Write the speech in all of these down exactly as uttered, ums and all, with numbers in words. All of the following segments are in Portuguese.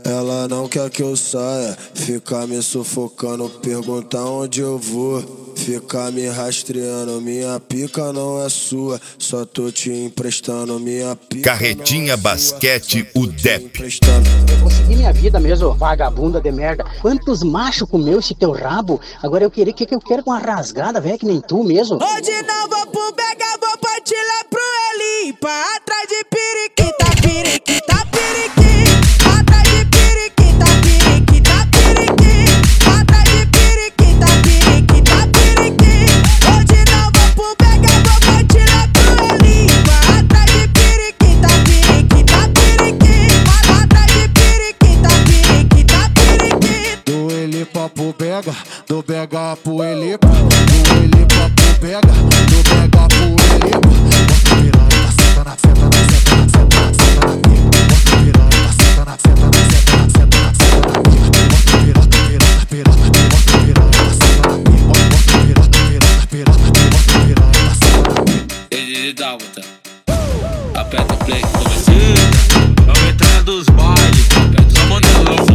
Ela não quer que eu saia, fica me sufocando, pergunta onde eu vou, fica me rastreando. Minha pica não é sua, só tô te emprestando. Minha pica Carretinha é Basquete, sua, o Depp. Eu vou seguir minha vida mesmo, vagabunda de merda. Quantos machos comeu esse teu rabo? Agora eu queria, que que eu quero com uma rasgada, velho, que nem tu mesmo. Hoje não vou pro Bega, vou partir lá pro Elipa. Atrás de periquita, periquita, periquita. Atrás de periquita, periquita, periquita. Atrás de periquita, periquita, periquita. Hoje não vou pro Bega, vou partir lá pro Elipa. Atrás de periquita, periquita, periquita. Atrás de periquita, periquita, periquita. Do Elipa pro Bega, do Bega pro Elipa. Do Elipa pro Bega, do Bega pro Elipa. Bota piranha, senta na, senta na, senta na, senta na, senta na minha. Bota piranha, senta na, senta na, senta na, senta na, senta na minha. Bota pirata, pirata, pirata, bota piranha, senta na minha. Bota pirata, pirata, pirata, bota piranha, senta na minha. Ele dá outra. Aperta o play, começou. É o entrada dos bailes, só mandelão.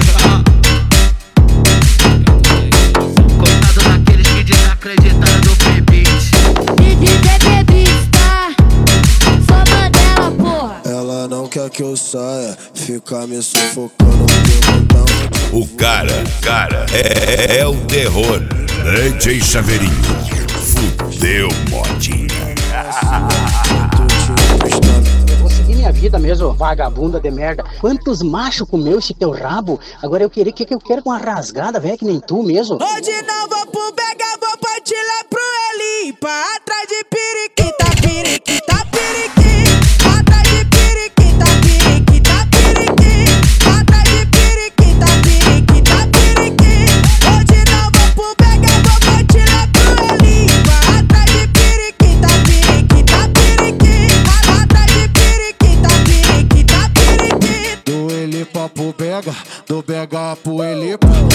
Coitado daqueles que desacreditaram do P-Beat. D J P-Beat, tá? Só Mandela, porra. Ela não quer que eu saia, fica me sufocando, pergunta onde O cara, o cara é, é o terror. D J Chaveirinho, fudeu, modinha. tô te emprestando. Eu vou seguir minha vida mesmo, vagabunda de merda. Quantos machos comeu esse teu rabo? Agora eu queria, que que eu quero com uma rasgada, velho, que nem tu mesmo. Hoje não vou pro Bega, vou partir lá pro Elipa. Atrás de periquita, periquita, periquita. Atrás de periquita, periquita, periquita. Atrás de periquita, periquita, periquita. Hoje não vou pro Bega, vou partir lá pro Elipa. Atrás de periquita, periquita, periquita. Atrás de periquita, periquita, periquita. Do Elipa pro Bega, do Bega pro Elipa.